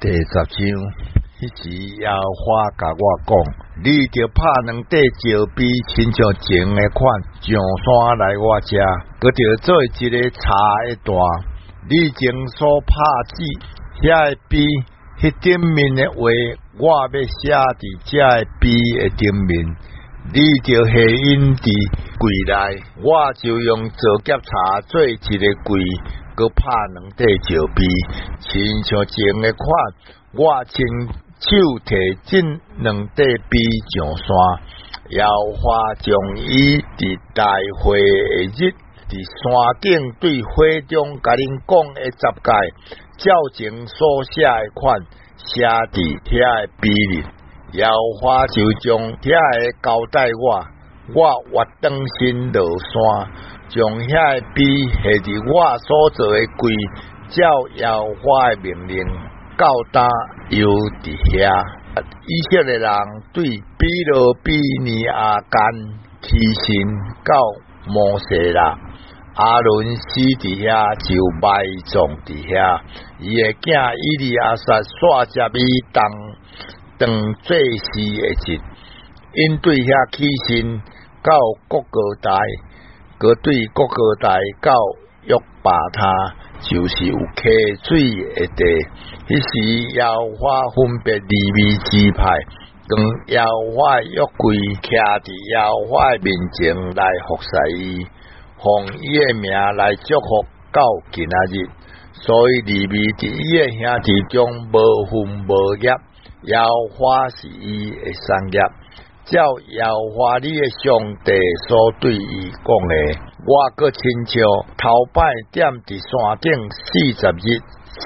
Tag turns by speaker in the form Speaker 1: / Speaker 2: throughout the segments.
Speaker 1: 第10章，迄时耶和华甲我讲：你着拍2块石碑，亲像前的款，上山来我遮，佮着做一个柴的段。你前所拍子遐个碑，迄顶面的话，我要写伫遮个碑的顶面。你着下印伫柜内，我就用做夹柴做一个柜。佮拍2块石碑，亲像前的款，我亲手摕这2块碑上山。耶和华将伊伫大会的日，伫山顶对会中甲恁讲的十诫，照前所写的款，写伫遐个碑里。耶和华就将遐个交代我活转身落山。将遐个碑下伫我所做的柜，照耶和华的命令教导又伫遐。以色列人对比罗比尼亚干起身到摩西啦，阿伦死伫遐就埋葬伫遐，伊的囝以利亚撒煞接伊当做死的日，因对遐起身到各个台。佮对各个台到约巴他，就是有溪水的地。迄时耶和华分别利未支派，跟耶和华约柜徛伫耶和华面前来服侍伊，奉伊的名来祝福到今仔日。所以利未伫伊的兄弟中无分无业，耶和华是伊的产业。照耶和华你的上帝所对伊讲的，我佮亲像头摆踮伫山顶40日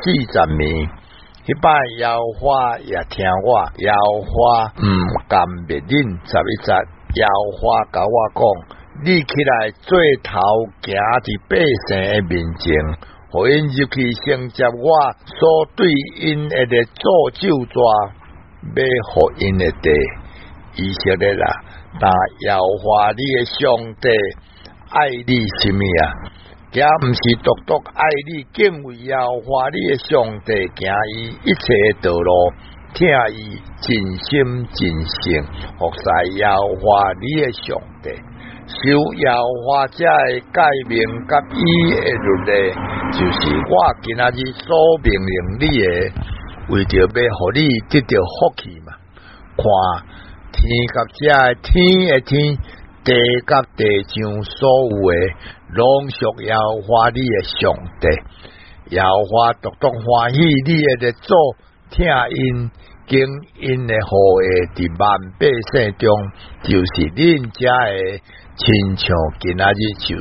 Speaker 1: 40暝，迄摆耶和华也听我，耶和华甘灭恁11节，耶和华甲我讲，你起来做头行伫百姓的面前，互因入去承接我所对因的做咒纸，要互因的地。以色列啦，但耶和华你的上帝爱你什么啊？也毋是独爱你，敬畏耶和华你的上帝，行伊一切道路，听伊尽心尽性服侍耶和华你的上帝，守耶和华这的诫命甲伊的律例，就是我今仔日所命令你的，为着要互你得到福气嘛。看。天甲遮的天的天，地甲地上所有的，拢属耶和华你的上帝。耶和华独欢喜你的做，听因经因的话的，伫万百姓中，就是恁遮的亲像今仔日就是。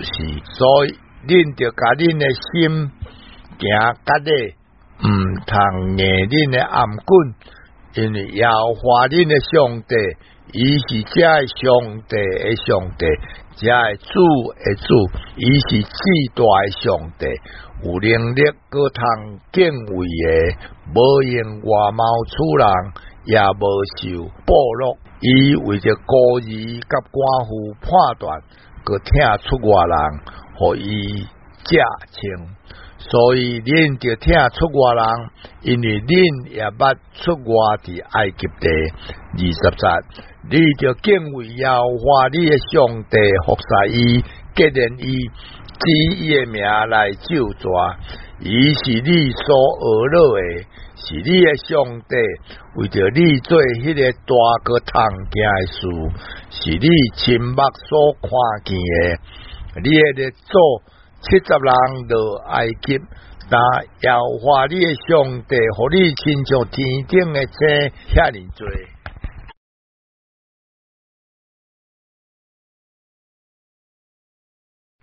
Speaker 1: 所以恁着甲恁的心行甲咧，通硬恁的颔棍。因为耶和华恁的上帝，伊是遮的上帝的上帝，遮的主的主，伊是至大的上帝，有能力佮通敬畏的，无用外貌处人，也无受剥落。伊为着孤儿甲寡妇判断，佮听出外人，互伊遮称。所以恁着听出外人，因为恁也捌出外伫埃及地。20节，你着敬畏耶和华你的上帝，服侍伊，结连伊，指伊的名来咒纸。伊是你所学落的，是你的上帝，为着你做迄个大个通行的事，是你亲目所看见的。你会做70人落埃及，但耶和华你的上帝，互你亲像天顶的星遐尼多。